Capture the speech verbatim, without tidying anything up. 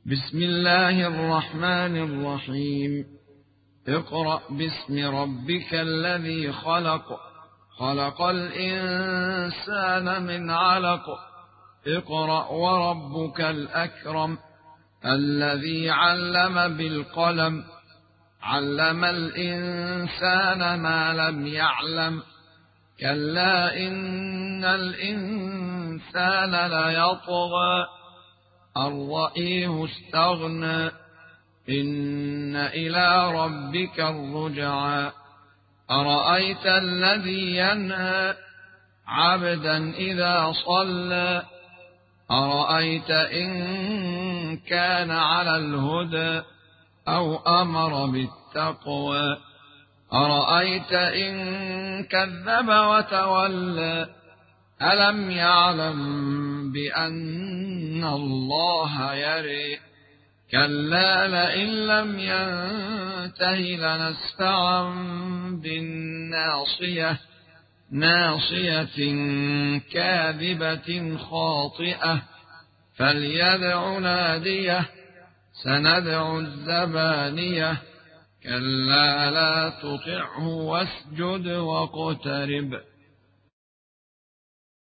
بسم الله الرحمن الرحيم. اقرأ باسم ربك الذي خلق خلق الإنسان من علق اقرأ وربك الأكرم الذي علم بالقلم علم الإنسان ما لم يعلم كلا إن الإنسان ليطغى أن رآه استغنى إن إلى ربك الرجعى أرأيت الذي ينهى عبدا إذا صلى أرأيت إن كان على الهدى أو أمر بالتقوى أرأيت إن كذب وتولى ألم يعلم بأن الله يرى كلا لئن لم ينته لنسفعا بالناصية ناصية كاذبة خاطئة فليدع ناديه سندع الزبانية كلا لا تطعه واسجد واقترب